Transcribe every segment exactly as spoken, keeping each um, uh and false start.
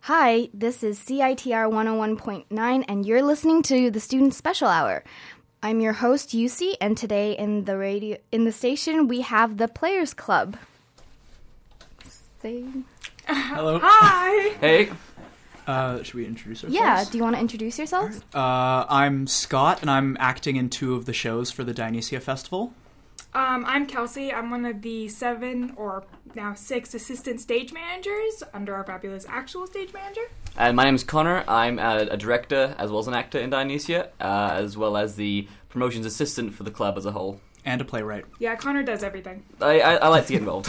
Hi, this is C I T R one oh one point nine, and you're listening to the Student Special Hour. I'm your host, Yusi, and today in the radio in the station we have the Players Club. Say Hello. Hi. Hey. Uh, should we introduce ourselves? Yeah, do you want to introduce yourselves? Uh, I'm Scott, and I'm acting in two of the shows for the Dionysia Festival. Um, I'm Kelsey. I'm one of the seven, or now six, assistant stage managers under our fabulous actual stage manager. And my name is Connor. I'm a, a director as well as an actor in Dionysia, uh, as well as the promotions assistant for the club as a whole. And a playwright. Yeah, Connor does everything. I, I, I like to get involved.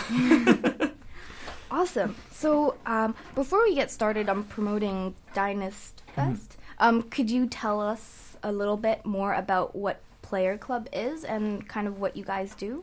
Awesome. So, um, before we get started on promoting Dynast Fest, mm-hmm. um, could you tell us a little bit more about what Player Club is and kind of what you guys do?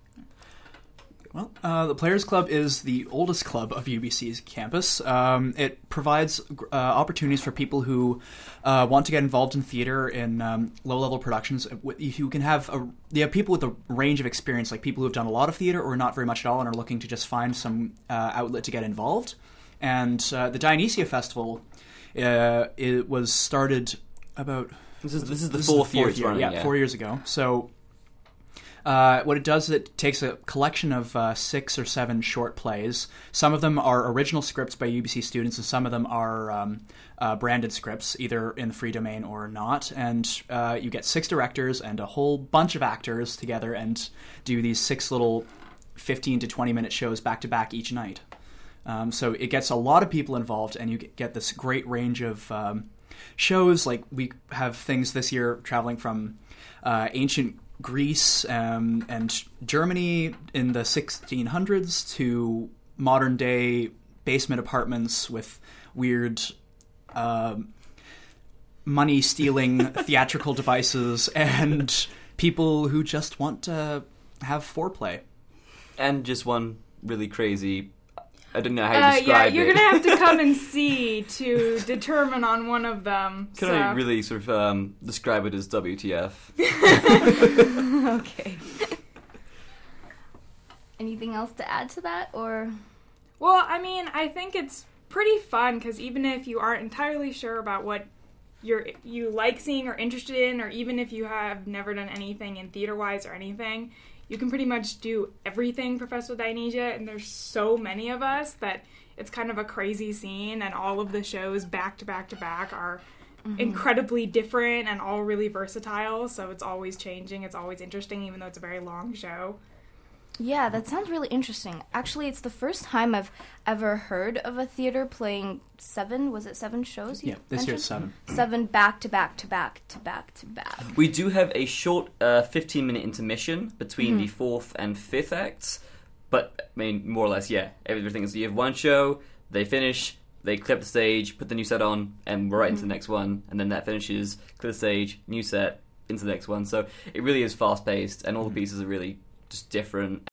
Well, uh, the Players Club is the oldest club of U B C's campus. Um, it provides uh, opportunities for people who uh, want to get involved in theater in um, low-level productions. You can have a, you have people with a range of experience, like people who have done a lot of theater or not very much at all and are looking to just find some uh, outlet to get involved. And uh, the Dionysia Festival, uh, it was started about... This is this is the this fourth, is the fourth year, running, yeah, yeah, four years ago. So... Uh, what it does is it takes a collection of uh, six or seven short plays. Some of them are original scripts by U B C students, and some of them are um, uh, branded scripts, either in the free domain or not. And uh, you get six directors and a whole bunch of actors together and do these six little fifteen to twenty minute shows back-to-back each night. Um, so it gets a lot of people involved, and you get this great range of um, shows. Like, we have things this year traveling from uh, ancient Greece um, and Germany in the sixteen hundreds to modern day basement apartments with weird uh, money stealing theatrical devices and people who just want to have foreplay. And just one really crazy... I don't know how you uh, describe yeah, it. you're going to have to come and see to determine on one of them. Can so. I really sort of um, describe it as W T F? Okay. Anything else to add to that, or? Well, I mean, I think it's pretty fun, because even if you aren't entirely sure about what you're, you like seeing or interested in, or even if you have never done anything in theater-wise or anything, you can pretty much do everything Professor Dionysia, and there's so many of us that it's kind of a crazy scene, and all of the shows back to back to back are mm-hmm. incredibly different and all really versatile, so it's always changing, it's always interesting, even though it's a very long show. Yeah, that sounds really interesting. Actually, it's the first time I've ever heard of a theater playing seven, was it seven shows? Yeah, this year's seven. Seven back to back to back to back to back. We do have a short uh, fifteen minute intermission between mm-hmm. the fourth and fifth acts, but, I mean, more or less, yeah. Everything is, you have one show, they finish, they clear up the stage, put the new set on, and we're right mm-hmm. into the next one, and then that finishes, clear the stage, new set, into the next one. So it really is fast-paced, and all the pieces are really just different.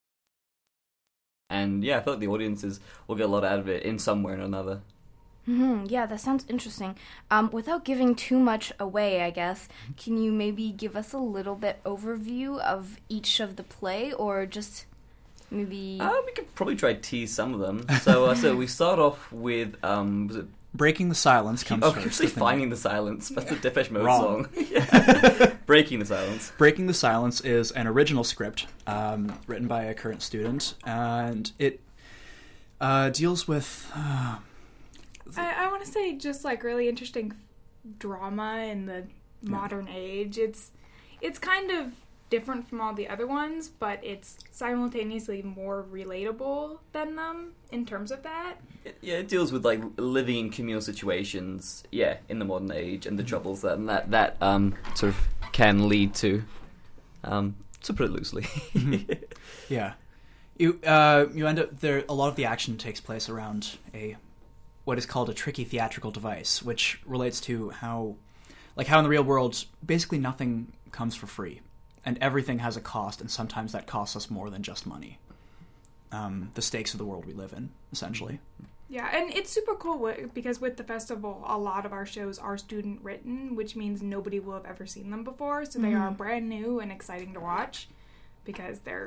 And yeah, I feel like the audiences will get a lot out of it in some way or another. Mm-hmm. Yeah, that sounds interesting. Um, without giving too much away, I guess, can you maybe give us a little bit overview of each of the play, or just maybe... Uh, we could probably try to tease some of them. So uh, so we start off with... Um, was it Breaking the Silence comes oh, first. Oh, actually Finding the Silence. That's yeah. the Depeche Mode Wrong. song. Yeah. Breaking the Silence. Breaking the Silence is an original script um, written by a current student, and it uh, deals with... Uh, I, I want to say just like really interesting drama in the modern yeah. age. It's it's kind of different from all the other ones, but it's simultaneously more relatable than them in terms of that. It, yeah, it deals with like living in communal situations, yeah, in the modern age and the troubles that and that that um sort of can lead to. Um, to put it loosely. Yeah, you uh you end up there. A lot of the action takes place around a what is called a tricky theatrical device, which relates to how, like how in the real world, basically nothing comes for free. And everything has a cost, and sometimes that costs us more than just money. Um, the stakes of the world we live in, essentially. Yeah, and it's super cool because with the festival, a lot of our shows are student-written, which means nobody will have ever seen them before, so they mm-hmm. are brand new and exciting to watch because they're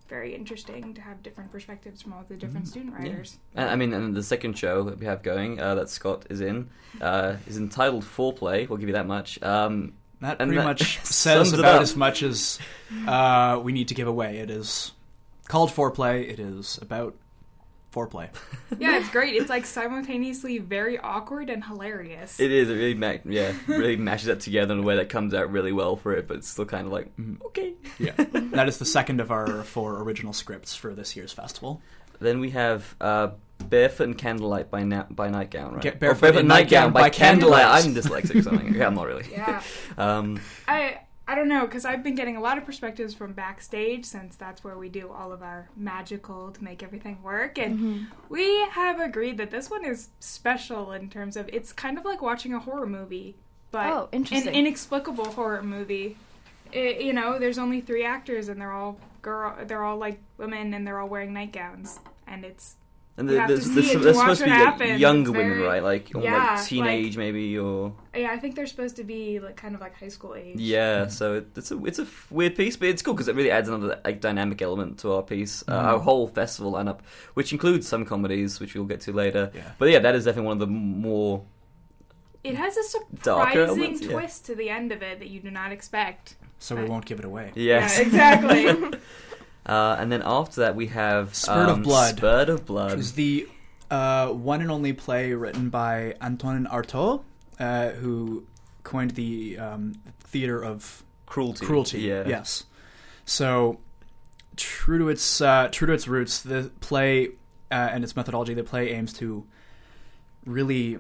very interesting to have different perspectives from all the different student writers. And, I mean, and the second show that we have going, uh, that Scott is in, uh, is entitled Foreplay. We'll give you that much. Um, That and pretty that much sums says it about up. as much as uh, we need to give away. It is called Foreplay. It is about foreplay. Yeah, it's great. It's like simultaneously very awkward and hilarious. It is. It really, ma- yeah, really mashes that together in a way that comes out really well for it, but it's still kind of like, mm, okay. Yeah, that is the second of our four original scripts for this year's festival. Then we have uh, Barefoot and Candlelight by na- by Nightgown, right? Get Or Barefoot and Nightgown by Candlelight. Candlelight. I'm dyslexic or something. Yeah, I'm not really. Yeah. Um, I I don't know, because I've been getting a lot of perspectives from backstage, since that's where we do all of our magical to make everything work, and Mm-hmm. we have agreed that this one is special in terms of it's kind of like watching a horror movie, but Oh, interesting. an inexplicable horror movie. It, you know, there's only three actors, and they're all girl, they're all like women, and they're all wearing nightgowns, and it's and You the, have to there's, see there's, it to there's watch supposed to be what like, happens. younger It's women, very- right? Like, or Yeah, like teenage, like- maybe, or yeah, I think they're supposed to be like kind of like high school age. yeah. So it, it's a it's a f- weird piece, but it's cool because it really adds another like dynamic element to our piece, uh, our whole festival lineup, which includes some comedies, which we'll get to later. Yeah. But yeah, that is definitely one of the more It has a Darker surprising elements, yeah. twist to the end of it that you do not expect. So we won't give it away. yes. Yeah, exactly. Uh, and then after that, we have Spurt of um, Blood. Spurt of It Blood. was the uh, one and only play written by Antonin Artaud, uh, who coined the um, theater of Cruelty. cruelty. Yeah. Yes. So true to its uh, true to its roots, the play uh, and its methodology, the play aims to really,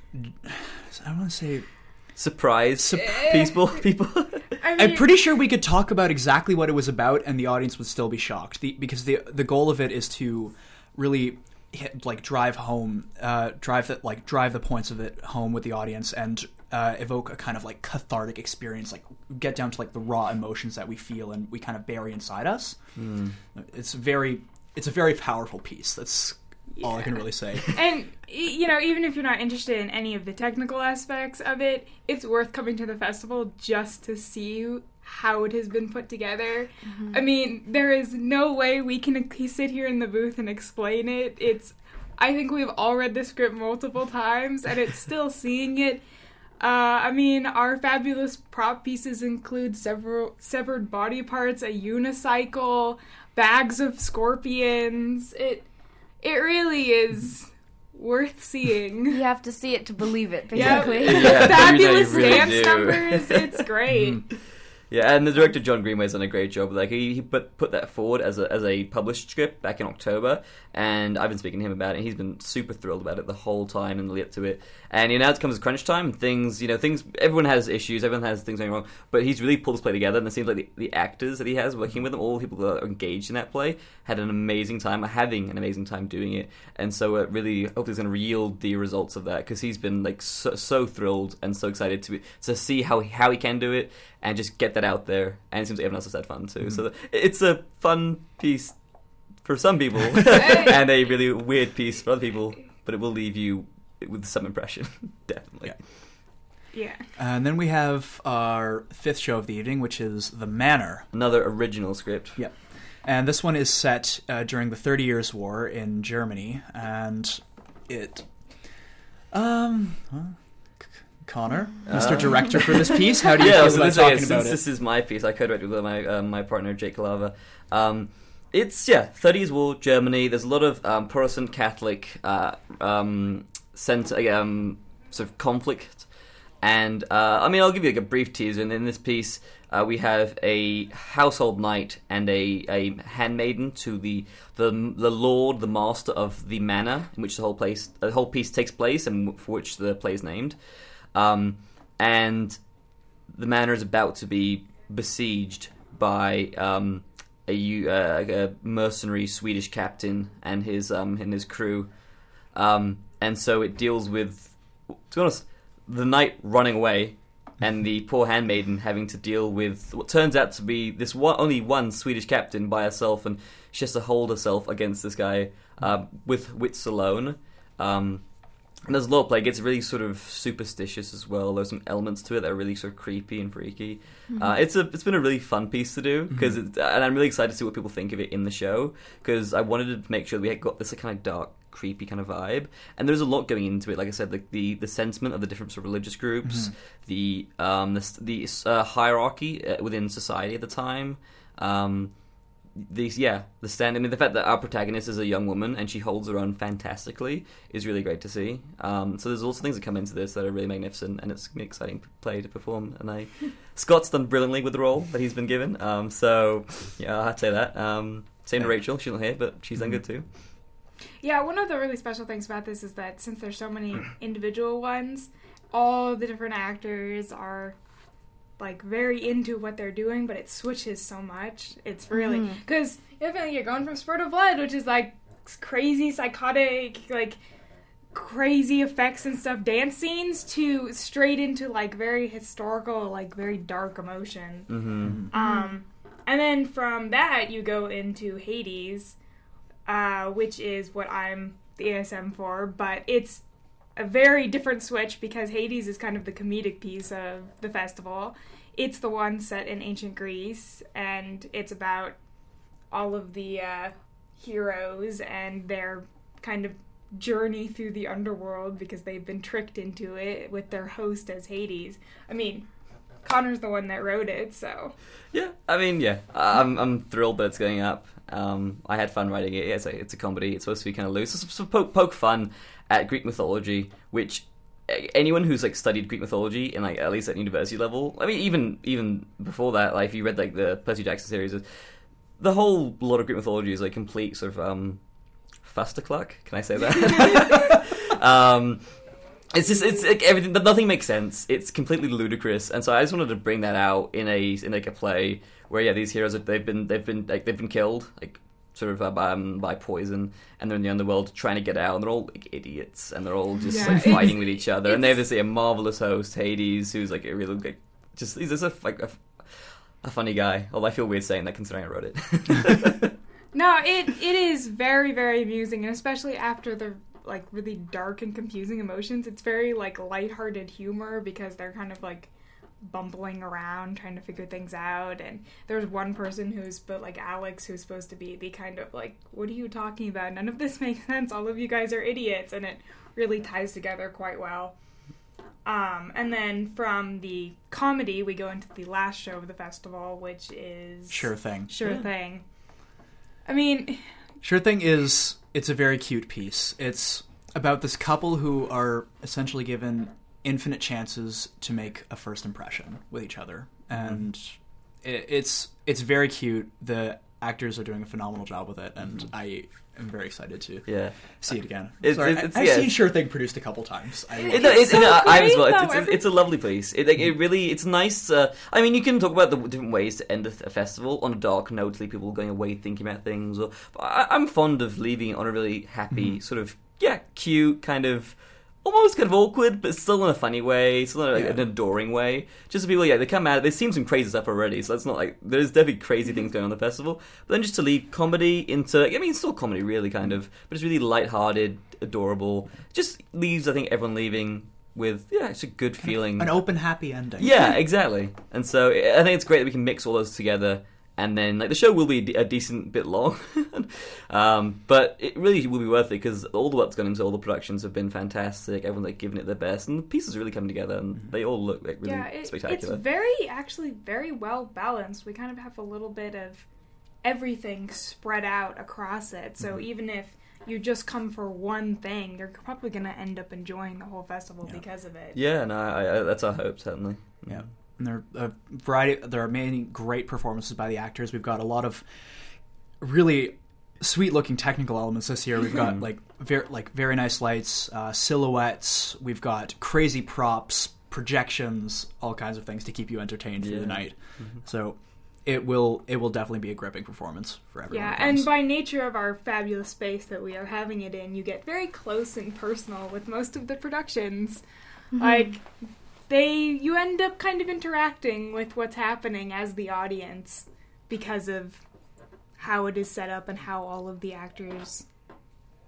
I don't want to say. Surprise. Sup- people. People. I mean, I'm pretty sure we could talk about exactly what it was about, and the audience would still be shocked. The, because the the goal of it is to really hit, like drive home, uh, drive the like drive the points of it home with the audience, and uh, evoke a kind of like cathartic experience, like get down to like the raw emotions that we feel and we kind of bury inside us. Mm. It's very, it's a very powerful piece. That's all I can really say. and y- you know, even if you're not interested in any of the technical aspects of it, it's worth coming to the festival just to see how it has been put together. I mean, there is no way we can sit here in the booth and explain it. It's, I think we've all read the script multiple times, and it's still seeing it. Uh, I mean, our fabulous prop pieces include several severed body parts, a unicycle, bags of scorpions. It it really is worth seeing. You have to see it to believe it, Yeah. basically. Yeah, Fabulous you really dance do. numbers. It's great. Yeah, and the director John Greenway's done a great job. Like he, he put put that forward as a as a published script back in October, and I've been speaking to him about it. He's been super thrilled about it the whole time and the lead up to it. And you know, now it comes to crunch time, and things, you know, things. Everyone has issues, everyone has things going wrong, but he's really pulled this play together. And it seems like the, the actors that he has working with him, all the people that are engaged in that play, had an amazing time, are having an amazing time doing it. And so it really hopefully is going to yield the results of that, because he's been like so, so thrilled and so excited to to see how how he can do it and just get that out there. And it seems like everyone else has had fun too. So it's a fun piece for some people and a really weird piece for other people, but it will leave you with some impression, definitely. Yeah. Yeah. And then we have our fifth show of the evening, which is The Manor. Another original script. Yeah. And this one is set uh, during the Thirty Years' War in Germany, and it... Um... well, C- Connor, Mister Uh. Director for this piece, how do you Yeah, I feel was about going to say, talking since about it? this is my piece, I co-directed with my um, my partner Jake Calava. Um, it's yeah, Thirty Years' War, Germany. There's a lot of um, Protestant Catholic uh, um, center, um, sort of conflict, and uh, I mean, I'll give you like a brief teaser. And in this piece, uh, we have a household knight and a, a handmaiden to the, the the lord, the master of the manor in which the whole place, the whole piece takes place, and for which the play is named. Um, and the manor is about to be besieged by um, a, U- uh, a mercenary Swedish captain and his um, and his crew, um, and so it deals with, to be honest, the knight running away and the poor handmaiden having to deal with what turns out to be this one, only one Swedish captain by herself, and she has to hold herself against this guy uh, with wits alone. Um, And there's a lot of play. It gets really sort of superstitious as well. There's some elements to it that are really sort of creepy and freaky. Mm-hmm. Uh, it's a it's been a really fun piece to do because mm-hmm. and I'm really excited to see what people think of it in the show because I wanted to make sure that we had got this kind of dark, creepy kind of vibe. And there's a lot going into it. Like I said, the the, the sentiment of the different sort of religious groups, mm-hmm. the um the, the uh, hierarchy within society at the time. Um, These yeah, the stand. I mean, the fact that our protagonist is a young woman and she holds her own fantastically is really great to see. Um, so there's also things that come into this that are really magnificent, and it's an exciting play to perform. And I, Scott's done brilliantly with the role that he's been given. Um, so yeah, I have to say that. Um, same to Rachel, she's not here, but she's done good too. Yeah, one of the really special things about this is that since there's so many individual ones, all the different actors are like very into what they're doing, but it switches so much. It's really because mm. you you're going from Spurt of Blood, which is like crazy, psychotic, like crazy effects and stuff, dance scenes, to straight into like very historical, like very dark emotion. Mm-hmm. Um, and then from that you go into Hades, uh, which is what I'm the A S M for, but it's a very different switch because Hades is kind of the comedic piece of the festival. It's the one set in ancient Greece, and it's about all of the uh, heroes and their kind of journey through the underworld because they've been tricked into it with their host as Hades. I mean, Connor's the one that wrote it, so... Yeah, I mean, yeah. I'm I'm thrilled that it's going up. Um, I had fun writing it. Yeah, it's a, it's a comedy. It's supposed to be kind of loose. It's supposed to poke, poke fun at Greek mythology, which... anyone who's like studied Greek mythology in like at least at university level, I mean even even before that, like if you read like the Percy Jackson series, the whole lot of Greek mythology is like complete sort of um fustercluck. Can I say that? um, it's just it's like everything, but nothing makes sense. It's completely ludicrous, and so I just wanted to bring that out in a in like a play where yeah these heroes they've been they've been like they've been killed like. Sort of uh, by, um, by poison, and they're in the underworld trying to get out, and they're all like idiots, and they're all just yeah, like fighting with each other, and they have this like, a marvelous host, Hades, who's like a really like just he's just a like a, a funny guy. Although I feel weird saying that considering I wrote it. No, it it is very very amusing, and especially after the like really dark and confusing emotions, it's very like lighthearted humor because they're kind of like bumbling around trying to figure things out, and there's one person who's but like Alex who's supposed to be the kind of like, what are you talking about, none of this makes sense, all of you guys are idiots, and it really ties together quite well. Um, and then from the comedy we go into the last show of the festival, which is Sure Thing. Sure yeah. Thing. I mean, Sure Thing is it's a very cute piece. It's about this couple who are essentially given infinite chances to make a first impression with each other, and it, it's it's very cute. The actors are doing a phenomenal job with it, and mm-hmm. I am very excited to yeah. see it again. It's, Sorry, it's, it's, I, I've yeah. seen Sure Thing produced a couple times. I it, it's it's, so it, uh, I as well. though, It's, it's, it's a lovely piece. It, like, it really, it's nice. Uh, I mean, you can talk about the different ways to end a, a festival on a dark note, leave people going away thinking about things. Or but I, I'm fond of leaving it on a really happy, mm-hmm. sort of yeah, cute kind of. Almost kind of awkward, but still in a funny way, still in like, yeah. an adoring way. Just so people, yeah, they come out, they've seen some crazy stuff already, so it's not like, there's definitely crazy things going on in the festival. But then just to leave comedy into, I mean, it's still comedy really, kind of, but it's really lighthearted, adorable. Just leaves, I think, everyone leaving with, yeah, it's a good feeling. An open, happy ending. Yeah, exactly. And so I think it's great that we can mix all those together. And then, like, the show will be a decent bit long, um, but it really will be worth it because all the work's gone into all the productions have been fantastic. Everyone's like giving it their best, and the pieces are really coming together, and they all look like really yeah, it, spectacular. It's very, actually, very well balanced. We kind of have a little bit of everything spread out across it. So mm-hmm. even if you just come for one thing, you're probably going to end up enjoying the whole festival yeah. because of it. Yeah, no, I, I, that's our hope, certainly. Yeah. And there are a variety. There are many great performances by the actors. We've got a lot of really sweet-looking technical elements this year. We've got like very like very nice lights, uh, silhouettes. We've got crazy props, projections, all kinds of things to keep you entertained through yeah. the night. Mm-hmm. So it will it will definitely be a gripping performance for everyone. Yeah, and by nature of our fabulous space that we are having it in, you get very close and personal with most of the productions. Mm-hmm. Like. They, you end up kind of interacting with what's happening as the audience because of how it is set up and how all of the actors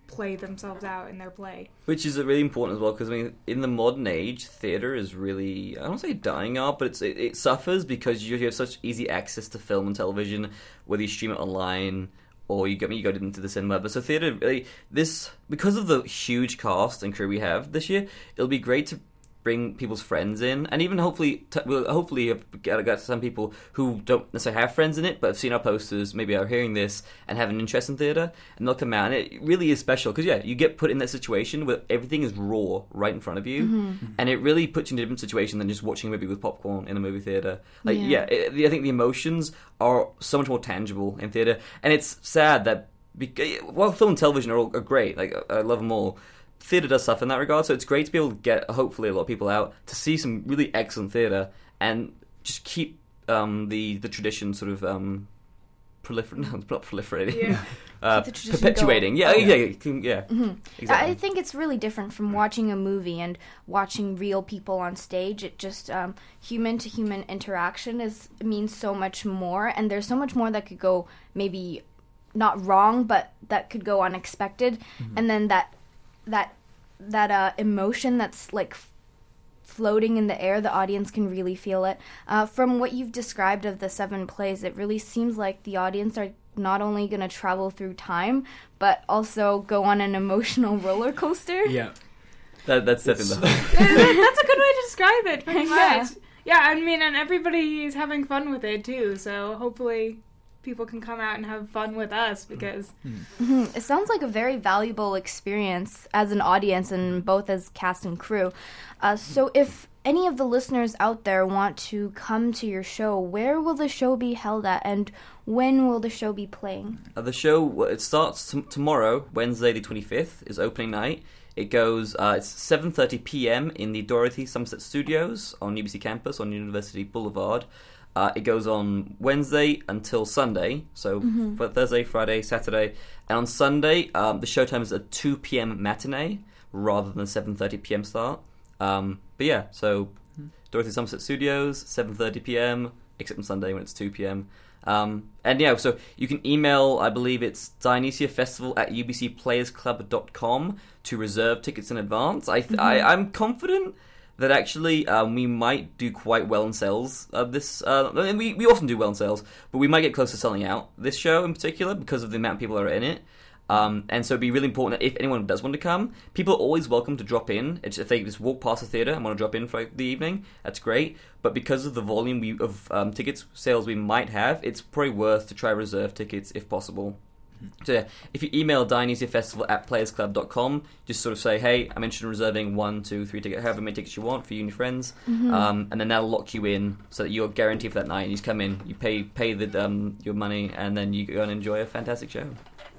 play themselves out in their play. Which is really important as well, because I mean, in the modern age, theatre is really, I don't say dying out, but it's, it, it suffers because you have such easy access to film and television, whether you stream it online or you go, you go into the cinema. But so theatre, really, this, because of the huge cast and crew we have this year, it'll be great to bring people's friends in, and even hopefully, t- we'll hopefully get, get some people who don't necessarily have friends in it, but have seen our posters, maybe are hearing this and have an interest in theatre, and they'll come out. And it really is special because yeah, you get put in that situation where everything is raw right in front of you, mm-hmm. and it really puts you in a different situation than just watching a movie with popcorn in a movie theatre. Like yeah, yeah it, I think the emotions are so much more tangible in theatre, and it's sad that because, while film and television are all are great, like I love them all. Theatre does suffer in that regard, so it's great to be able to get, hopefully, a lot of people out to see some really excellent theatre and just keep um, the the tradition sort of um, prolifer- no, not proliferating, yeah. uh, perpetuating. Yeah, oh, yeah, yeah, yeah. Mm-hmm. Exactly. I think it's really different from watching a movie and watching real people on stage. It just um, human to human interaction is means so much more, and there's so much more that could go maybe not wrong, but that could go unexpected, mm-hmm. and then that. that that uh, emotion that's like f- floating in the air, the audience can really feel it. Uh, from what you've described of the seven plays, it really seems like the audience are not only going to travel through time, but also go on an emotional roller coaster. Yeah. That, that's definitely That's a good way to describe it, pretty much. Yeah. Yeah, I mean, and everybody's having fun with it, too, so hopefully people can come out and have fun with us because mm-hmm. It sounds like a very valuable experience as an audience and both as cast and crew. Uh, so if any of the listeners out there want to come to your show, where will the show be held at and when will the show be playing? Uh, the show, it starts t- tomorrow, Wednesday the twenty-fifth, is opening night. It goes, uh, it's seven thirty p.m. in the Dorothy Somerset Studios on U B C campus on University Boulevard. Uh, it goes on Wednesday until Sunday, so mm-hmm. for Thursday, Friday, Saturday. And on Sunday, um, the showtime is a two p.m. matinee rather than a seven thirty p.m. start. Um, but yeah, so Dorothy Somerset Studios, seven thirty p.m., except on Sunday when it's two p.m. Um, and yeah, so you can email, I believe it's Dionysia Festival at u b c players club dot com to reserve tickets in advance. I, th- mm-hmm. I I'm confident that actually um, we might do quite well in sales of this. Uh, and we, we often do well in sales, but we might get close to selling out this show in particular because of the amount of people that are in it. Um, and so it'd be really important that if anyone does want to come, people are always welcome to drop in. It's, if they just walk past the theatre and want to drop in for like, the evening, that's great. But because of the volume we, of um, tickets sales we might have, it's probably worth to try reserve tickets if possible. So yeah, if you email Dionysia Festival at players club dot com, just sort of say, hey, I'm interested in reserving one, two, three tickets, however many tickets you want for you and your friends, mm-hmm. um, and then that'll lock you in so that you're guaranteed for that night. You just come in, you pay pay the um, your money, and then you go and enjoy a fantastic show.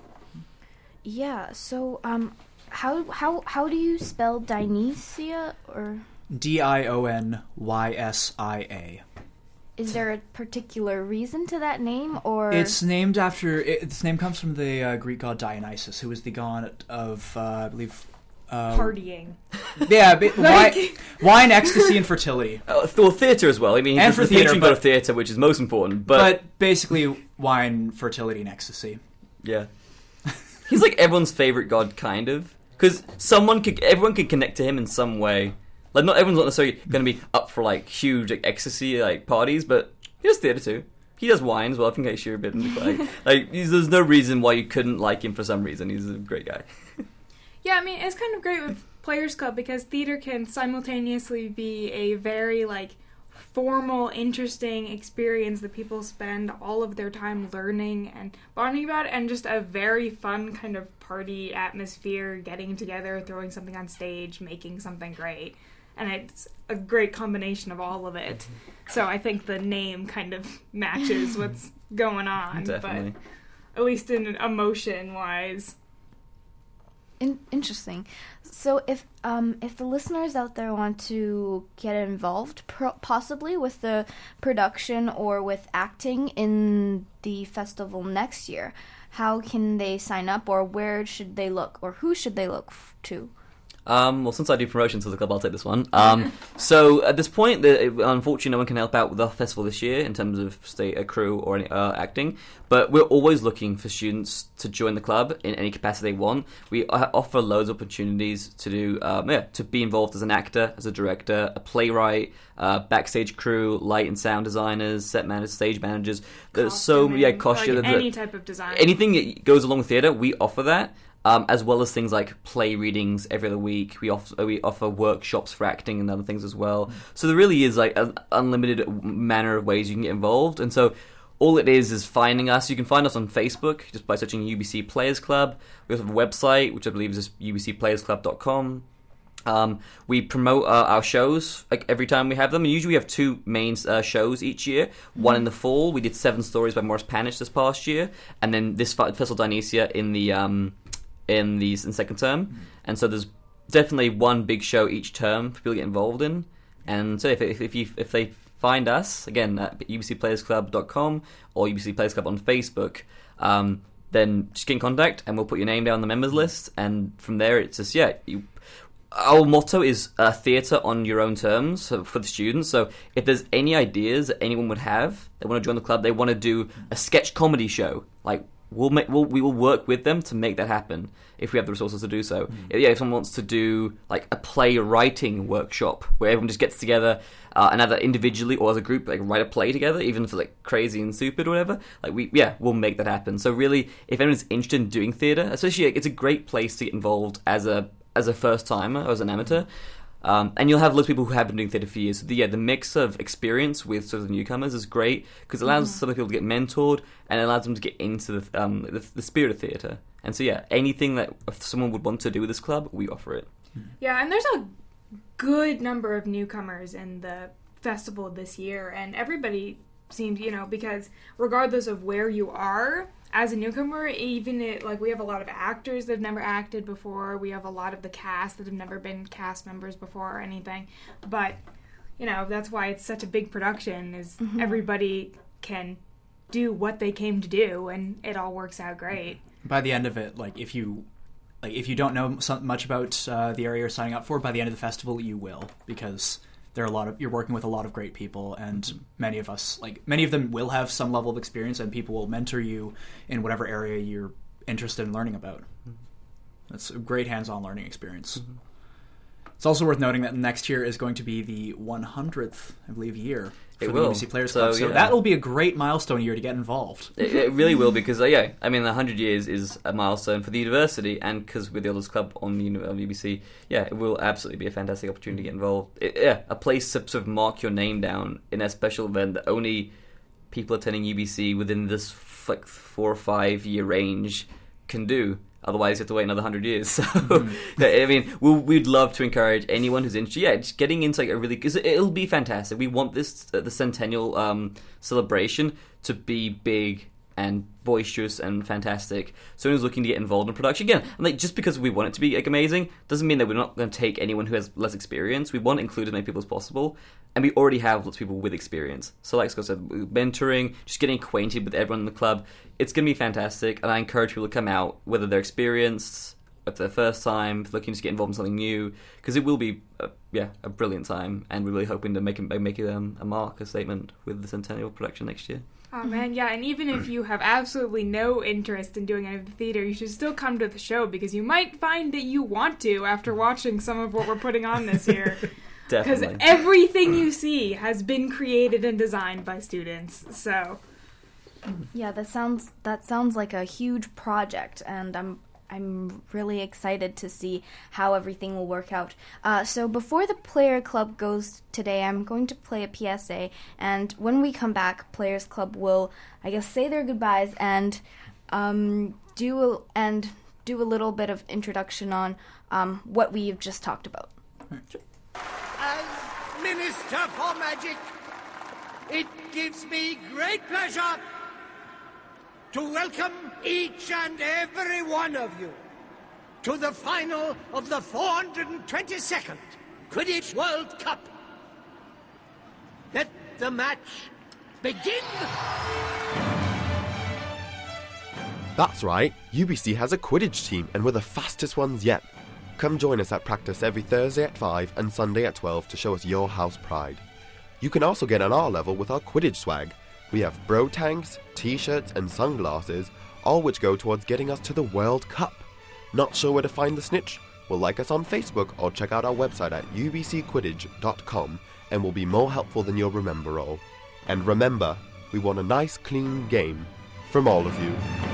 Yeah. So, um, how how how do you spell Dionysia or D I O N Y S I A? Is there a particular reason to that name, or it's named after? It, its name comes from the uh, Greek god Dionysus, who was the god of, uh, I believe, uh, partying. Yeah, but wine, wine, ecstasy, and fertility. Uh, well, theatre as well. I mean, and for the theatre, patron god of theatre, which is most important. But, but basically, wine, fertility, and ecstasy. Yeah, he's like everyone's favorite god, kind of, because someone could, everyone could connect to him in some way. Like, not everyone's not necessarily going to be up for, like, huge like, ecstasy, like, parties, but he does theatre, too. He does wine as well, in case you're a bit into, like, like there's no reason why you couldn't like him for some reason. He's a great guy. Yeah, I mean, it's kind of great with Players Club, because theatre can simultaneously be a very, like, formal, interesting experience that people spend all of their time learning and bonding about, and just a very fun kind of party atmosphere, getting together, throwing something on stage, making something great. And it's a great combination of all of it. So I think the name kind of matches what's going on. Definitely. But at least in emotion-wise. In- interesting. So if um, if the listeners out there want to get involved, pro- possibly with the production or with acting in the festival next year, how can they sign up, or where should they look, or who should they look f- to? Um, well, since I do promotions to the club, I'll take this one. Um, so at this point, the, unfortunately, no one can help out with the festival this year in terms of state uh, crew or any, uh, acting. But we're always looking for students to join the club in any capacity they want. We uh, offer loads of opportunities to do, um, yeah, to be involved as an actor, as a director, a playwright, uh, backstage crew, light and sound designers, set managers, stage managers. There's so yeah, costume, like any type of design. Anything that goes along with theatre, we offer that. Um, as well as things like play readings every other week. We offer, we offer workshops for acting and other things as well. So there really is like an unlimited manner of ways you can get involved. And so all it is is finding us. You can find us on Facebook just by searching U B C Players Club. We also have a website, which I believe is U B C players club dot com. Um, we promote uh, our shows like every time we have them. And usually we have two main uh, shows each year. One in the fall. We did Seven Stories by Morris Panish this past year. And then this Festival Dionysia in the... Um, in the in second term, and so there's definitely one big show each term for people to get involved in. And so if if, if you if they find us again at U B C players club dot com or U B C Players Club on Facebook, um, then just get in contact and we'll put your name down on the members list. And from there, it's just yeah. You, our motto is uh, theatre on your own terms for the students. So if there's any ideas that anyone would have, they want to join the club, they want to do a sketch comedy show, like. We'll make, we'll, we will work with them to make that happen if we have the resources to do so. Mm. Yeah, if someone wants to do like a playwriting workshop where everyone just gets together uh, and either individually or as a group like write a play together, even if it's like crazy and stupid or whatever, like we yeah we'll make that happen. So really, if anyone's interested in doing theatre, especially like, it's a great place to get involved as a as a first timer or as an amateur. Um, and you'll have lots of people who have been doing theatre for years. So the, yeah, the mix of experience with sort of the newcomers is great because it allows mm-hmm. some people to get mentored and it allows them to get into the um, the, the spirit of theatre. And so yeah, anything that someone would want to do with this club, we offer it. Yeah, and there's a good number of newcomers in the festival this year, and everybody seems, you know, because regardless of where you are as a newcomer, even it, like we have a lot of actors that have never acted before, we have a lot of the cast that have never been cast members before or anything, but you know that's why it's such a big production is mm-hmm. everybody can do what they came to do and it all works out great. By the end of it, like if you like if you don't know so much about uh, the area you're signing up for, by the end of the festival you will, because there are a lot of you're working with a lot of great people, and many of us, like many of them, will have some level of experience, and people will mentor you in whatever area you're interested in learning about. That's a great hands-on learning experience. Mm-hmm. It's also worth noting that next year is going to be the one hundredth, I believe, year for it the will. U B C Players so, Club. So yeah. that will be a great milestone year to get involved. It, it really will, because, uh, yeah, I mean, one hundred years is a milestone for the university, and because we're the oldest club on the U B C, yeah, it will absolutely be a fantastic opportunity to get involved. It, yeah, a place to sort of mark your name down in a special event that only people attending U B C within this like four or five year range can do. Otherwise, you have to wait another hundred years. So, mm-hmm. I mean, we'll, we'd love to encourage anyone who's interested. Yeah, just getting into like a really, because it'll be fantastic. We want this uh, the centennial um, celebration to be big and boisterous and fantastic. So, who's looking to get involved in production again? And like, just because we want it to be like amazing doesn't mean that we're not going to take anyone who has less experience. We want to include as many people as possible, and we already have lots of people with experience. So, like Scott said, mentoring, just getting acquainted with everyone in the club. It's going to be fantastic, and I encourage people to come out, whether they're experienced, if they're first time, looking to get involved in something new, because it will be, a, yeah, a brilliant time, and we're really hoping to make it, make it um, a mark, a statement with the Centennial production next year. Oh man, yeah, and even if you have absolutely no interest in doing any of the theater, you should still come to the show, because you might find that you want to after watching some of what we're putting on this year. Definitely. Because everything you see has been created and designed by students, so... Yeah, that sounds that sounds like a huge project, and I'm I'm really excited to see how everything will work out. Uh, so before the Player Club goes today, I'm going to play a P S A, and when we come back, Players Club will, I guess, say their goodbyes and um, do a, and do a little bit of introduction on um, what we've just talked about. As Minister for Magic, it gives me great pleasure to welcome each and every one of you to the final of the four hundred twenty-second Quidditch World Cup. Let the match begin! That's right, U B C has a Quidditch team, and we're the fastest ones yet. Come join us at practice every Thursday at five and Sunday at twelve to show us your house pride. You can also get on our level with our Quidditch swag. We have bro tanks, t-shirts and sunglasses, all which go towards getting us to the World Cup. Not sure where to find the snitch? Well, like us on Facebook or check out our website at u b c quidditch dot com and we'll be more helpful than you'll remember all. And remember, we want a nice clean game from all of you.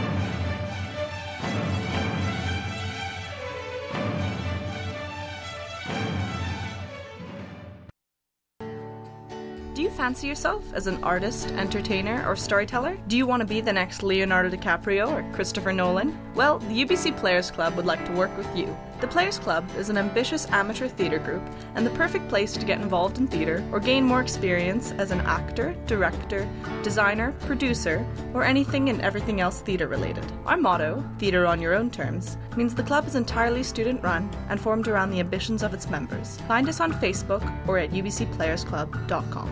Do you fancy yourself as an artist, entertainer, or storyteller? Do you want to be the next Leonardo DiCaprio or Christopher Nolan? Well, the U B C Players Club would like to work with you. The Players Club is an ambitious amateur theatre group and the perfect place to get involved in theatre or gain more experience as an actor, director, designer, producer, or anything and everything else theatre related. Our motto, Theatre on Your Own Terms, means the club is entirely student run and formed around the ambitions of its members. Find us on Facebook or at u b c players club dot com.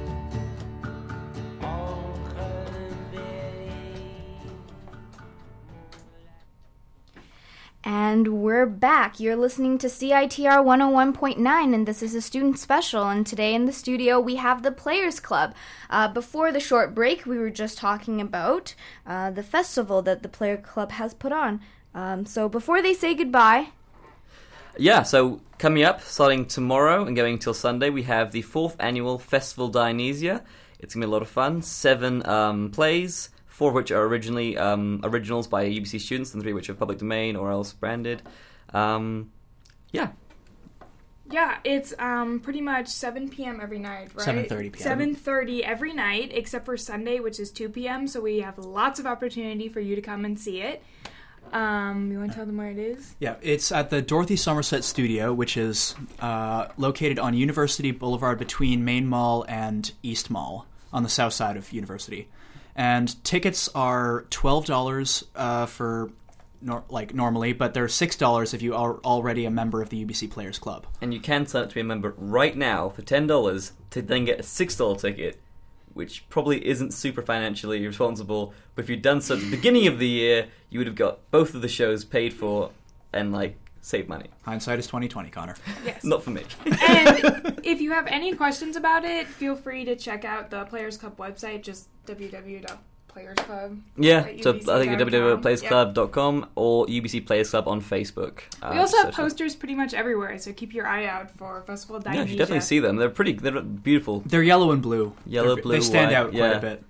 And we're back. You're listening to C I T R one oh one point nine, and this is a student special. And today in the studio, we have the Players Club. Uh, before the short break, we were just talking about uh, the festival that the Player Club has put on. Um, so before they say goodbye... Yeah, so coming up, starting tomorrow and going until Sunday, we have the fourth annual Festival Dionysia. It's going to be a lot of fun. Seven um, plays, four of which are originally um, originals by U B C students, and three which are public domain or else branded. Um, yeah. Yeah, it's um, pretty much seven p.m. every night, right? seven thirty p.m. seven thirty every night, except for Sunday, which is two p.m., so we have lots of opportunity for you to come and see it. Um, you want to tell them where it is? Yeah, it's at the Dorothy Somerset Studio, which is uh, located on University Boulevard between Main Mall and East Mall, on the south side of University. And tickets are twelve dollars uh, for nor- like normally, but they're six dollars if you are already a member of the U B C Players Club. And you can sign up to be a member right now for ten dollars to then get a six dollars ticket, which probably isn't super financially responsible, but if you'd done so at the beginning of the year, you would have got both of the shows paid for and, like, saved money. Hindsight is twenty twenty, Connor. Yes. Not for me. And if you have any questions about it, feel free to check out the Players Club website, just w w w dot players club Yeah, at so U B C I think dot w w w dot com. players club dot com or U B C Players Club on Facebook. We uh, also have social. posters pretty much everywhere, so keep your eye out for Festival Yeah, Dionysia. you should definitely see them. They're pretty, they're beautiful. They're yellow and blue. Yellow, They're, blue, They stand white, out quite yeah. a bit.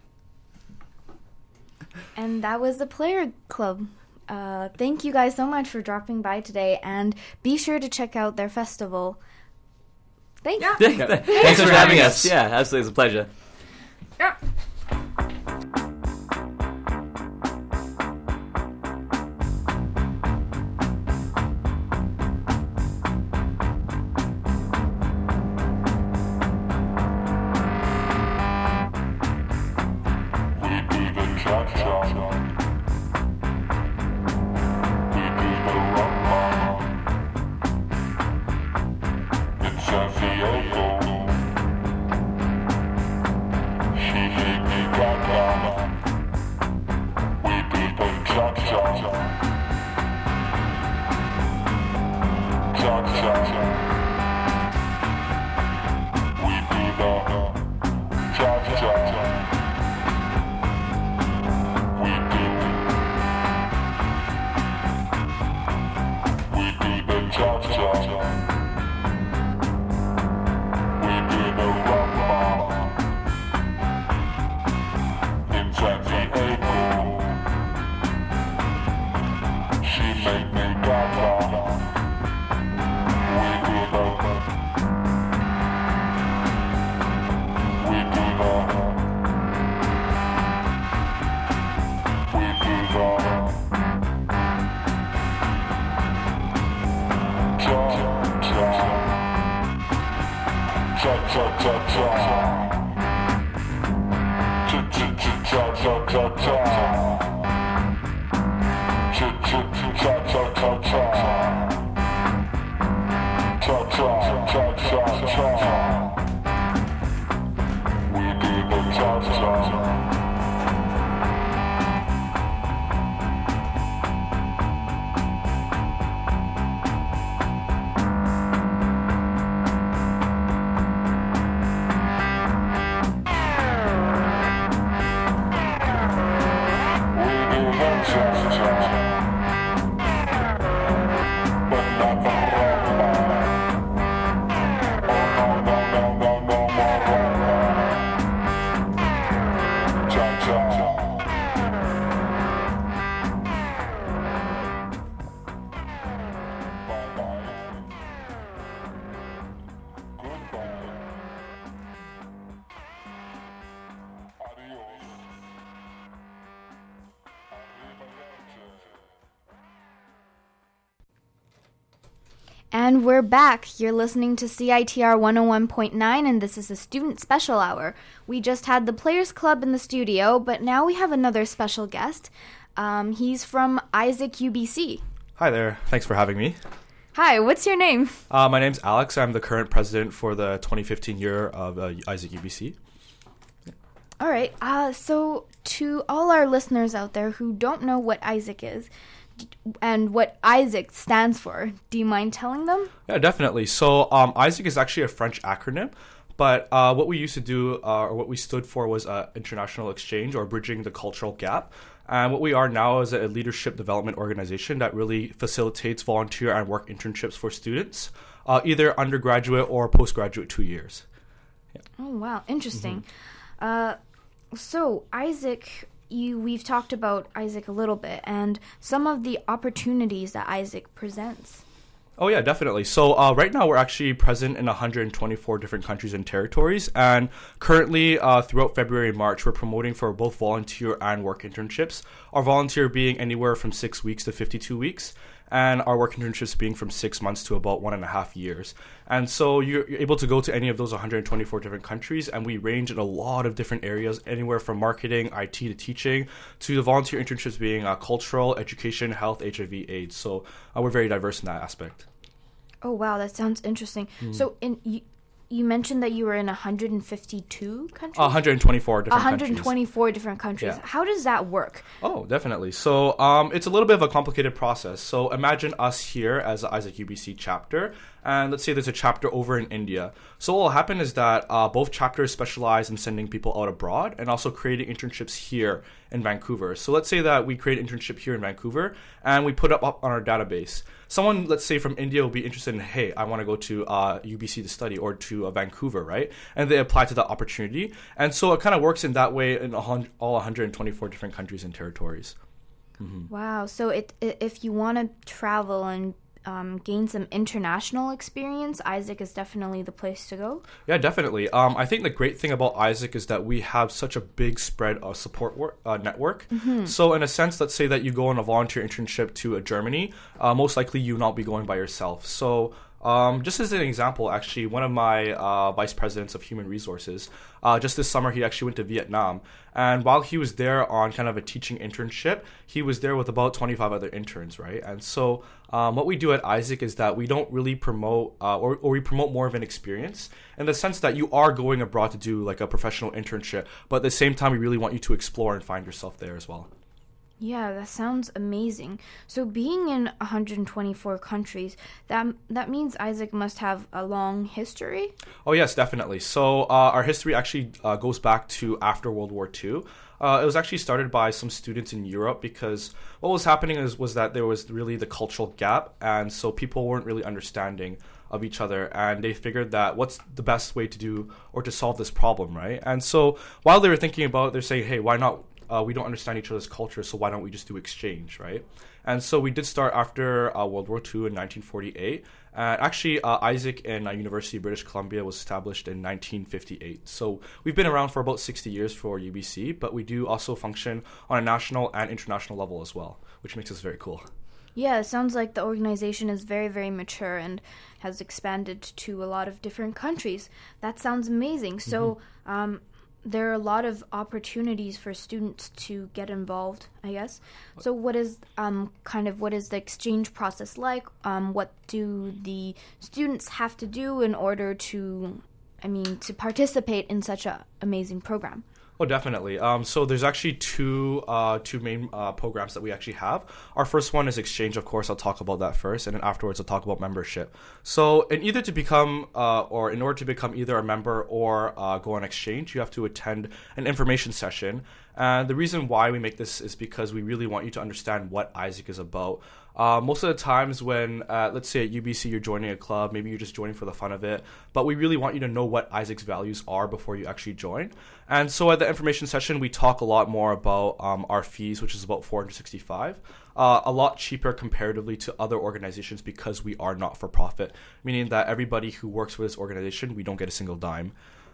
And that was the Player Club. Uh, thank you guys so much for dropping by today, and be sure to check out their festival. Thanks. Yeah. Thanks, Thanks for having us. Yeah, absolutely. It's a pleasure. Yeah. And we're back. You're listening to C I T R one oh one point nine, and this is a student special hour. We just had the Players Club in the studio, but now we have another special guest. Um, he's from Isaac U B C. Hi there. Thanks for having me. Hi, what's your name? Uh, my name's Alex. I'm the current president for the twenty fifteen year of uh, Isaac U B C. All right. Uh, so to all our listeners out there who don't know what Isaac is, and what Isaac stands for, do you mind telling them? Yeah, definitely. So um, Isaac is actually a French acronym, but uh, what we used to do, uh, or what we stood for, was uh, international exchange, or bridging the cultural gap. And what we are now is a leadership development organization that really facilitates volunteer and work internships for students, uh, either undergraduate or postgraduate two years. Yeah. Oh, wow. Interesting. Mm-hmm. Uh, so, Isaac... You, we've talked about Isaac a little bit and some of the opportunities that Isaac presents. Oh, yeah, definitely. So uh, right now we're actually present in one hundred twenty-four different countries and territories. And currently, uh, throughout February and March, we're promoting for both volunteer and work internships. Our volunteer being anywhere from six weeks to fifty-two weeks. And our work internships being from six months to about one and a half years. And so you're, you're able to go to any of those one hundred twenty-four different countries, and we range in a lot of different areas, anywhere from marketing, I T to teaching, to the volunteer internships being uh, cultural, education, health, H I V, AIDS. So uh, we're very diverse in that aspect. Oh, wow, that sounds interesting. Mm. So in you, you mentioned that you were in one hundred fifty-two countries? one hundred twenty-four different one hundred twenty-four countries. different countries. Yeah. How does that work? Oh, definitely. So um, it's a little bit of a complicated process. So imagine us here as the Isaac U B C chapter, and let's say there's a chapter over in India. So what will happen is that uh, both chapters specialize in sending people out abroad and also creating internships here in Vancouver. So let's say that we create an internship here in Vancouver, and we put it up on our database. Someone, let's say from India, will be interested in, hey, I want to go to uh, U B C to study, or to uh, Vancouver, right? And they apply to that opportunity. And so it kind of works in that way in all one hundred twenty-four different countries and territories. Mm-hmm. Wow. So it, it, if you want to travel and um, gain some international experience, Isaac is definitely the place to go? Yeah, definitely. Um, I think the great thing about Isaac is that we have such a big spread of support work, uh, network. Mm-hmm. So in a sense, let's say that you go on a volunteer internship to uh, Germany, uh, most likely you will not be going by yourself. So Um, just as an example, actually, one of my uh, vice presidents of human resources, uh, just this summer, he actually went to Vietnam. And while he was there on kind of a teaching internship, he was there with about twenty-five other interns, right? And so um, what we do at Isaac is that we don't really promote, uh, or, or we promote more of an experience in the sense that you are going abroad to do like a professional internship, but at the same time, we really want you to explore and find yourself there as well. Yeah, that sounds amazing. So being in one hundred twenty-four countries, that that means Isaac must have a long history? Oh, yes, definitely. So uh, our history actually uh, goes back to after World War Two. Uh, it was actually started by some students in Europe because what was happening is, was that there was really the cultural gap, and so people weren't really understanding of each other, and they figured that what's the best way to do or to solve this problem, right? And so while they were thinking about it, they're saying, hey, why not? Uh, we don't understand each other's culture, so why don't we just do exchange, right? And so we did start after uh, World War Two in nineteen forty-eight. Uh, actually, uh, Isaac in uh, University of British Columbia was established in nineteen fifty-eight. So we've been around for about sixty years for U B C, but we do also function on a national and international level as well, which makes us very cool. Yeah, it sounds like the organization is very, very mature and has expanded to a lot of different countries. That sounds amazing. So, mm-hmm. um, there are a lot of opportunities for students to get involved, I guess. So what is um kind of what is the exchange process like? Um, what do the students have to do in order to, I mean, to participate in such an amazing program? Oh, definitely. Um, so there's actually two uh, two main uh, programs that we actually have. Our first one is exchange, of course. I'll talk about that first, and then afterwards I'll talk about membership. So in either to become, uh, or in order to become either a member or uh, go on exchange, you have to attend an information session. And the reason why we make this is because we really want you to understand what Isaac is about. Uh, most of the times when, uh, let's say at U B C, you're joining a club, maybe you're just joining for the fun of it, but we really want you to know what Isaac's values are before you actually join. And so at the information session, we talk a lot more about um, our fees, which is about four hundred sixty-five dollars, uh, a lot cheaper comparatively to other organizations because we are not for profit, meaning that everybody who works for this organization, we don't get a single dime.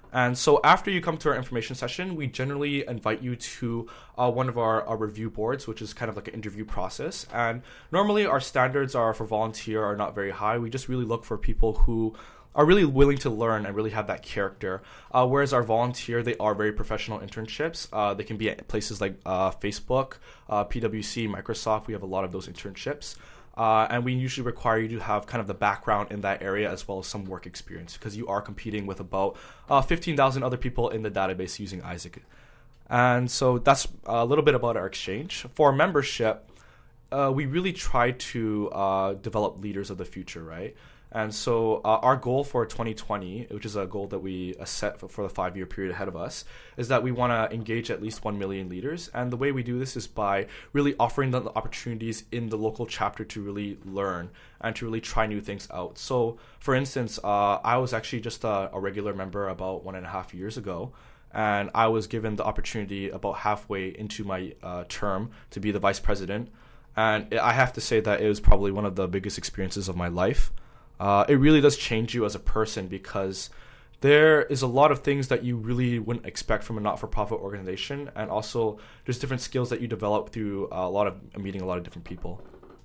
And so after you come to our information session, we generally invite you to uh, one of our, our review boards, which is kind of like an interview process. And normally our standards are for volunteer are not very high. We just really look for people who are really willing to learn and really have that character. Uh, whereas our volunteer, they are very professional internships. Uh, they can be at places like uh, Facebook, uh, P W C, Microsoft. We have a lot of those internships. Uh, and we usually require you to have kind of the background in that area as well as some work experience, because you are competing with about uh, fifteen thousand other people in the database using Isaac. And so that's a little bit about our exchange. For membership, uh, we really try to uh, develop leaders of the future, right? And so uh, our goal for twenty twenty, which is a goal that we uh, set for, for the five-year period ahead of us, is that we want to engage at least one million leaders. And the way we do this is by really offering them the opportunities in the local chapter to really learn and to really try new things out. So, for instance, uh, I was actually just a, a regular member about one and a half years ago. And I was given the opportunity about halfway into my uh, term to be the vice president. And I have to say that it was probably one of the biggest experiences of my life. Uh, it really does change you as a person, because there is a lot of things that you really wouldn't expect from a not-for-profit organization, and also there's different skills that you develop through a lot of meeting a lot of different people.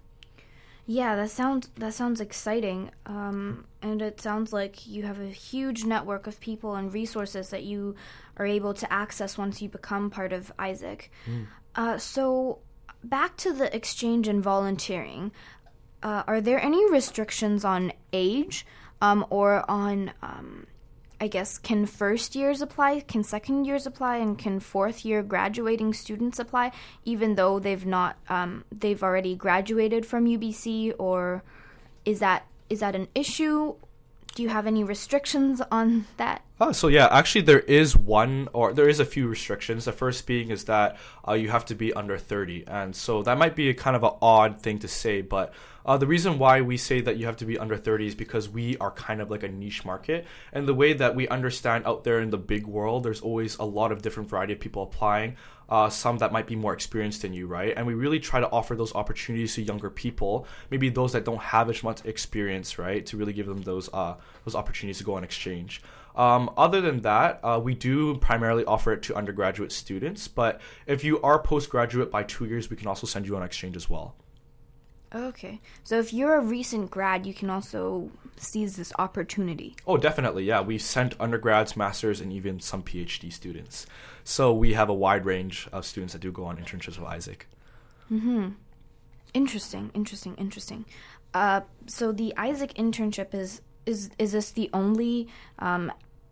Yeah, that sounds that sounds exciting, um, and it sounds like you have a huge network of people and resources that you are able to access once you become part of Isaac. Mm. Uh, so back to the exchange and volunteering. Uh, are there any restrictions on age um, or on, um, I guess, can first years apply, can second years apply, and can fourth year graduating students apply, even though they've not, um, they've already graduated from U B C, or is that is that an issue? Do you have any restrictions on that? Oh, so yeah, actually there is one, or there is a few restrictions. The first being is that uh, you have to be under thirty. And so that might be a kind of an odd thing to say, but uh, the reason why we say that you have to be under thirty is because we are kind of like a niche market. And the way that we understand out there in the big world, there's always a lot of different variety of people applying. Uh, some that might be more experienced than you, right? And we really try to offer those opportunities to younger people, maybe those that don't have as much experience, right? To really give them those uh, those opportunities to go on exchange. Um, other than that, uh, we do primarily offer it to undergraduate students, but if you are postgraduate by two years, we can also send you on exchange as well. Okay. So if you're a recent grad, you can also seize this opportunity. Oh, definitely. Yeah. We've sent undergrads, masters, and even some PhD students. So we have a wide range of students that do go on internships with Isaac. Mm-hmm. Interesting, interesting, interesting. Uh, so the Isaac internship is, is, is this the only, um,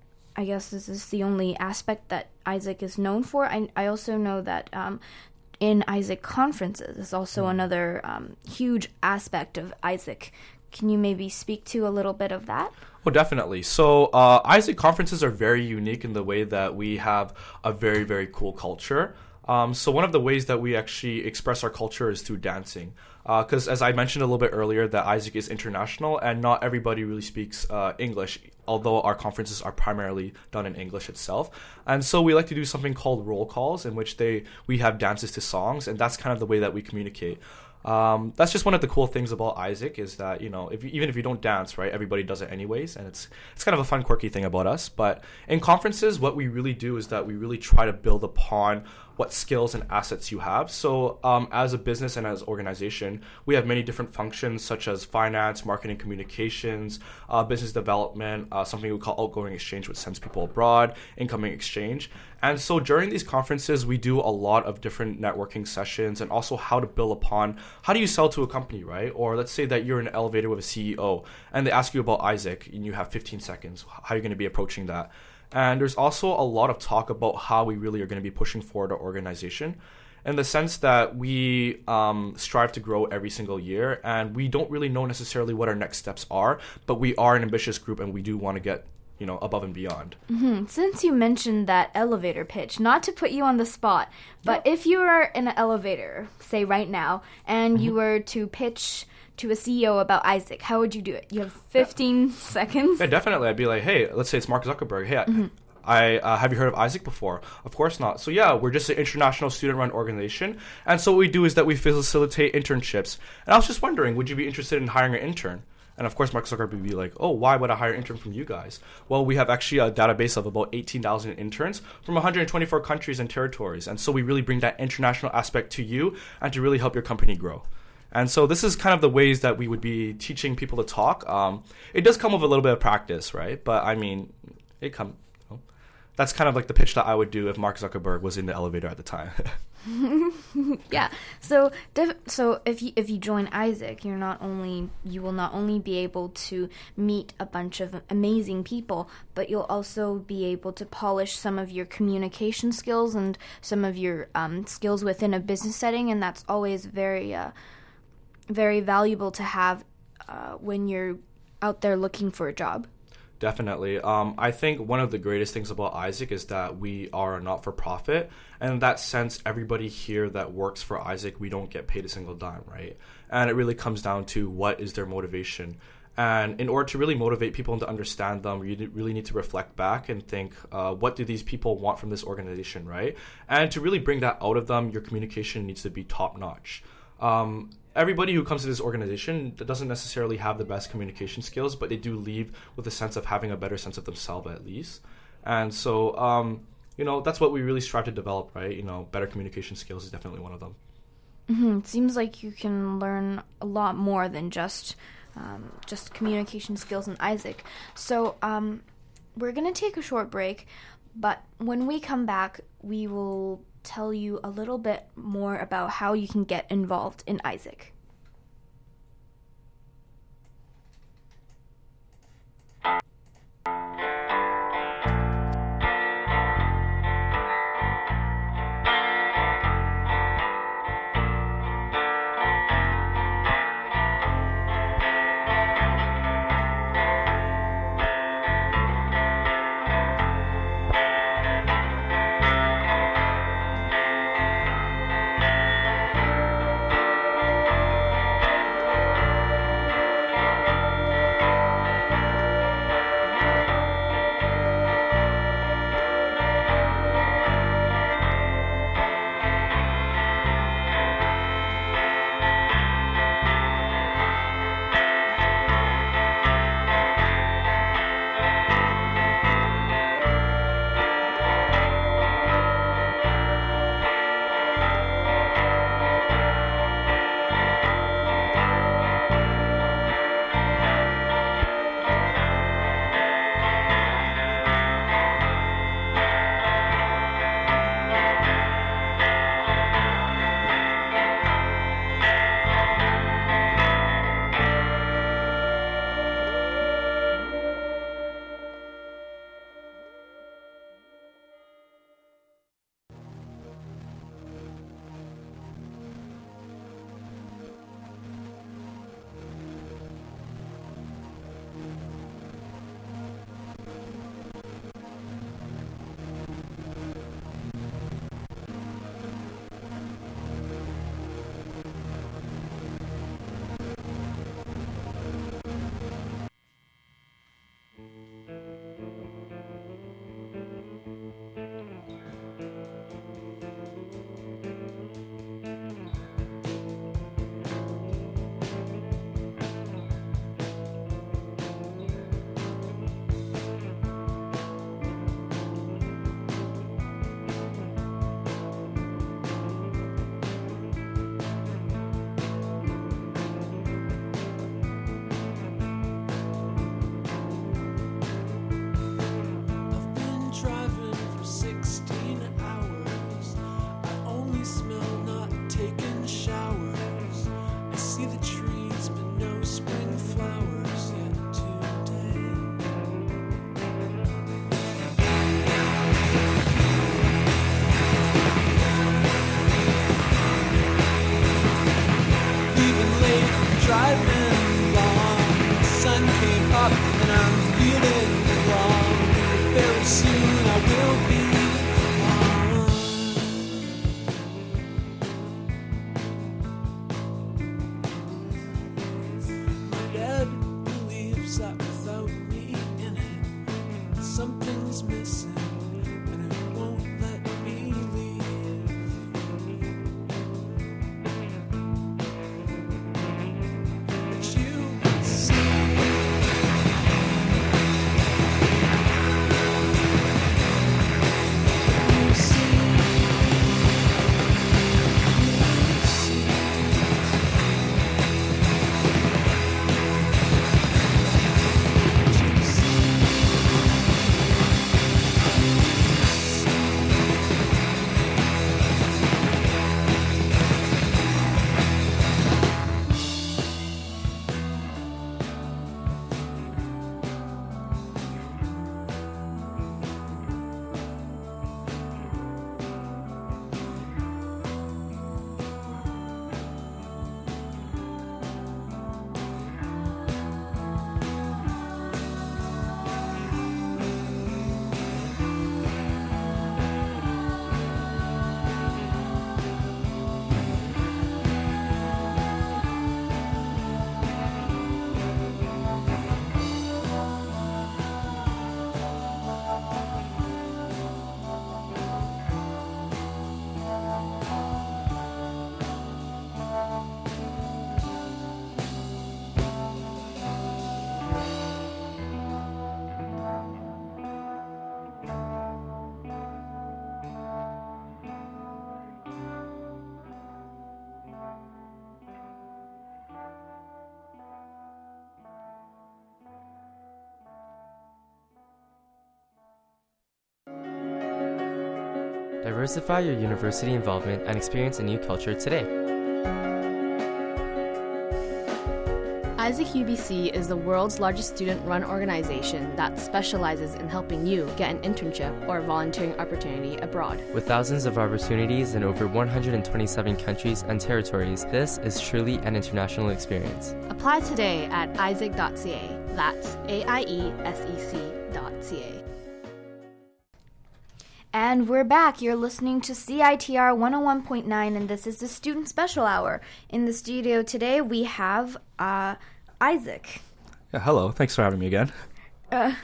I guess, is this the only aspect that Isaac is known for? I, I also know that, um, in Isaac conferences is also another um, huge aspect of Isaac. Can you maybe speak to a little bit of that? Oh, definitely. So uh, Isaac conferences are very unique in the way that we have a very, very cool culture. Um, so one of the ways that we actually express our culture is through dancing. Because uh, as I mentioned a little bit earlier, that Isaac is international and not everybody really speaks uh, English, although our conferences are primarily done in English itself. And so we like to do something called roll calls, in which they we have dances to songs, and that's kind of the way that we communicate. Um, that's just one of the cool things about Isaac, is that, you know, if you, even if you don't dance, right, everybody does it anyways, and it's it's kind of a fun, quirky thing about us. But in conferences, what we really do is that we really try to build upon what skills and assets you have. So um, as a business and as organization, we have many different functions such as finance, marketing, communications, uh, business development, uh, something we call outgoing exchange, which sends people abroad, incoming exchange. And so during these conferences, we do a lot of different networking sessions, and also how to build upon, how do you sell to a company, right? Or let's say that you're in an elevator with a C E O and they ask you about Isaac and you have fifteen seconds. How are you going to be approaching that? And there's also a lot of talk about how we really are going to be pushing forward our organization, in the sense that we um, strive to grow every single year, and we don't really know necessarily what our next steps are, but we are an ambitious group and we do want to get, you know, above and beyond. Mm-hmm. Since you mentioned that elevator pitch, not to put you on the spot, but yeah. If you were in an elevator, say right now, and mm-hmm. you were to pitch to a C E O about Isaac, how would you do it? You have fifteen yeah. seconds? Yeah, definitely. I'd be like, hey, let's say it's Mark Zuckerberg. Hey, mm-hmm. I uh, have you heard of Isaac before? Of course not. So yeah, we're just an international student-run organization. And so what we do is that we facilitate internships. And I was just wondering, would you be interested in hiring an intern? And of course, Mark Zuckerberg would be like, oh, why would I hire an intern from you guys? Well, we have actually a database of about eighteen thousand interns from one hundred twenty-four countries and territories. And so we really bring that international aspect to you and to really help your company grow. And so this is kind of the ways that we would be teaching people to talk. Um, it does come with a little bit of practice, right? But I mean, it come. You know, that's kind of like the pitch that I would do if Mark Zuckerberg was in the elevator at the time. Yeah. So, def- so if you if you join Isaac, you're not only you will not only be able to meet a bunch of amazing people, but you'll also be able to polish some of your communication skills and some of your um, skills within a business setting, and that's always very, uh, very valuable to have uh, when you're out there looking for a job. Definitely. Um, I think one of the greatest things about Isaac is that we are a not-for-profit. And in that sense, everybody here that works for Isaac, we don't get paid a single dime, right? And it really comes down to what is their motivation. And in order to really motivate people and to understand them, you really need to reflect back and think, uh, what do these people want from this organization, right? And to really bring that out of them, your communication needs to be top-notch. Um, Everybody who comes to this organization doesn't necessarily have the best communication skills, but they do leave with a sense of having a better sense of themselves at least. And so, um, you know, that's what we really strive to develop, right? You know, better communication skills is definitely one of them. Mm-hmm. It seems like you can learn a lot more than just um, just communication skills in Isaac. So um, we're going to take a short break, but when we come back, we will tell you a little bit more about how you can get involved in Isaac. See Diversify your university involvement and experience a new culture today. Isaac U B C is the world's largest student-run organization that specializes in helping you get an internship or volunteering opportunity abroad. With thousands of opportunities in over one hundred twenty-seven countries and territories, this is truly an international experience. Apply today at isaac dot c a. That's A I E S E C dot C A. And we're back. You're listening to C I T R one oh one point nine, and this is the Student Special Hour. In the studio today, we have uh, Isaac. Yeah, hello. Thanks for having me again. Uh,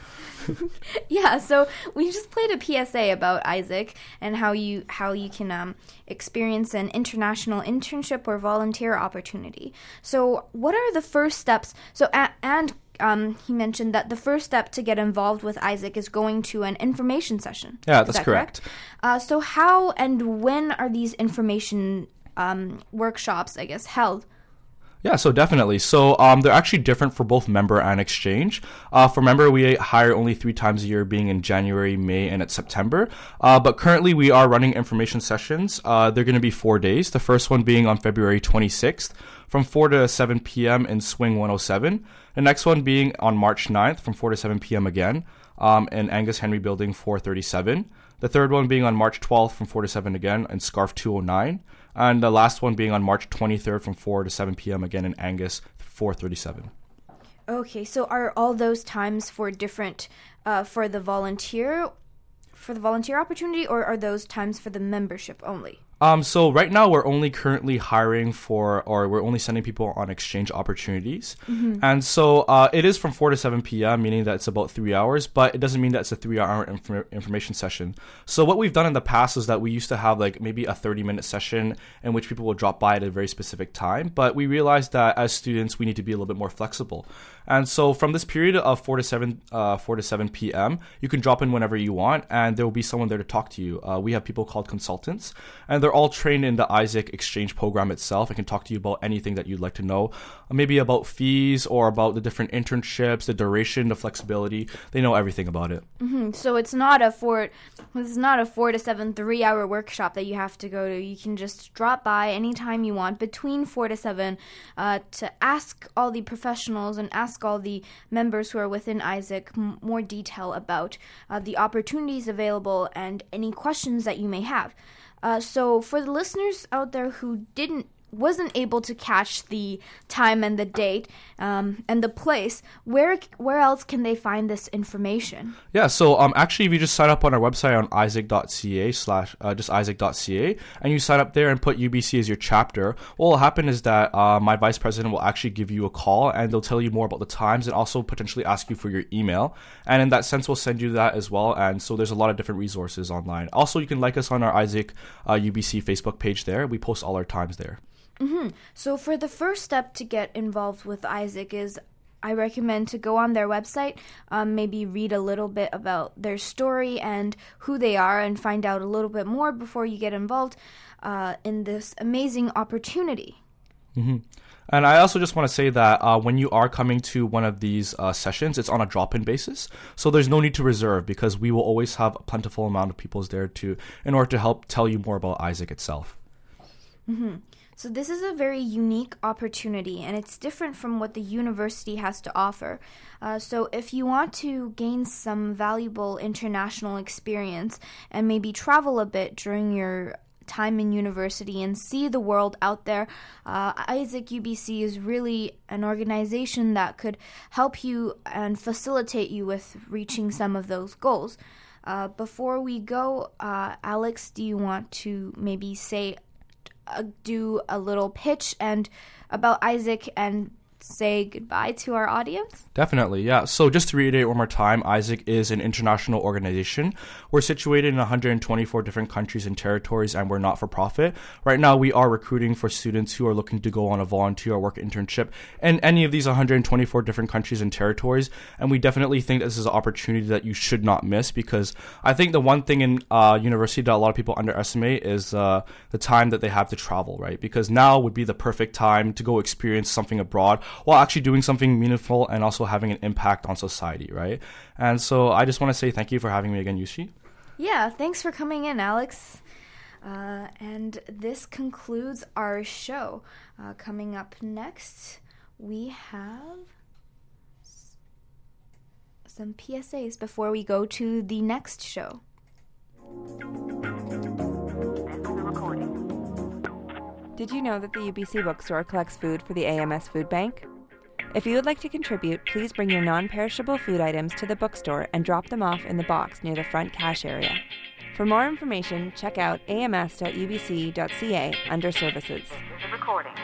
yeah, so we just played a P S A about Isaac and how you how you can um, experience an international internship or volunteer opportunity. So what are the first steps? So a- and um, he mentioned that the first step to get involved with Isaac is going to an information session. Yeah, Is that's that correct. correct? Uh, so how and when are these information um, workshops, I guess, held? Yeah, so definitely. So um, they're actually different for both member and exchange. Uh, for member, we hire only three times a year, being in January, May, and at September. Uh, but currently, we are running information sessions. Uh, they're going to be four days. The first one being on February twenty-sixth from four to seven p.m. in Swing one oh seven. The next one being on March ninth from four to seven p.m. again um, in Angus Henry Building four thirty-seven. The third one being on March twelfth from four to seven again in Scarf two oh nine. And the last one being on March twenty-third from four to seven p.m. again in Angus four thirty-seven. Okay, so are all those times for different, uh, for the volunteer, for the volunteer opportunity, or are those times for the membership only? Um, so right now we're only currently hiring for, or we're only sending people on exchange opportunities. Mm-hmm. And so uh, it is from four to seven p.m., meaning that it's about three hours, but it doesn't mean that it's a three-hour inf- information session. So what we've done in the past is that we used to have like maybe a thirty-minute session in which people will drop by at a very specific time, but we realized that as students, we need to be a little bit more flexible. And so from this period of four to seven, uh, four to seven p.m., you can drop in whenever you want, and there will be someone there to talk to you. Uh, we have people called consultants, and they're all trained in the Isaac Exchange program itself and can talk to you about anything that you'd like to know, maybe about fees or about the different internships, the duration, the flexibility. They know everything about it. Mm-hmm. So it's not a four, it's not a four to seven three-hour workshop that you have to go to. You can just drop by anytime you want between four to seven uh, to ask all the professionals and ask all the members who are within Isaac m- more detail about uh, the opportunities available and any questions that you may have. Uh, so for the listeners out there who didn't wasn't able to catch the time and the date um, and the place, where where else can they find this information? Yeah, so um, actually, if you just sign up on our website on isaac dot c a slash uh, just isaac dot c a, and you sign up there and put U B C as your chapter, what will happen is that uh, my vice president will actually give you a call, and they'll tell you more about the times and also potentially ask you for your email. And in that sense, we'll send you that as well. And so there's a lot of different resources online. Also, you can like us on our Isaac uh, U B C Facebook page there. We post all our times there. Mm-hmm. So for the first step to get involved with Isaac is I recommend to go on their website, um, maybe read a little bit about their story and who they are and find out a little bit more before you get involved uh, in this amazing opportunity. Mm-hmm. And I also just want to say that uh, when you are coming to one of these uh, sessions, it's on a drop-in basis. So there's no need to reserve because we will always have a plentiful amount of people there to in order to help tell you more about Isaac itself. Mm-hmm. So this is a very unique opportunity, and it's different from what the university has to offer. Uh, so if you want to gain some valuable international experience and maybe travel a bit during your time in university and see the world out there, uh, Isaac U B C is really an organization that could help you and facilitate you with reaching some of those goals. Uh, before we go, uh, Alex, do you want to maybe say Uh, do a little pitch and about Isaac and say goodbye to our audience? Definitely, yeah. So just to reiterate one more time, Isaac is an international organization. We're situated in one hundred twenty-four different countries and territories, and we're not for profit. Right now, we are recruiting for students who are looking to go on a volunteer or work internship in any of these one hundred twenty-four different countries and territories. And we definitely think this is an opportunity that you should not miss, because I think the one thing in uh, university that a lot of people underestimate is uh, the time that they have to travel, right? Because now would be the perfect time to go experience something abroad while actually doing something meaningful and also having an impact on society, right? And so I just want to say thank you for having me again, Yushi. Yeah, thanks for coming in, Alex. Uh, and this concludes our show. Uh, coming up next, we have s- some P S As before we go to the next show. Did you know that the U B C Bookstore collects food for the A M S Food Bank? If you would like to contribute, please bring your non-perishable food items to the bookstore and drop them off in the box near the front cash area. For more information, check out a m s dot u b c dot c a under Services. Recording.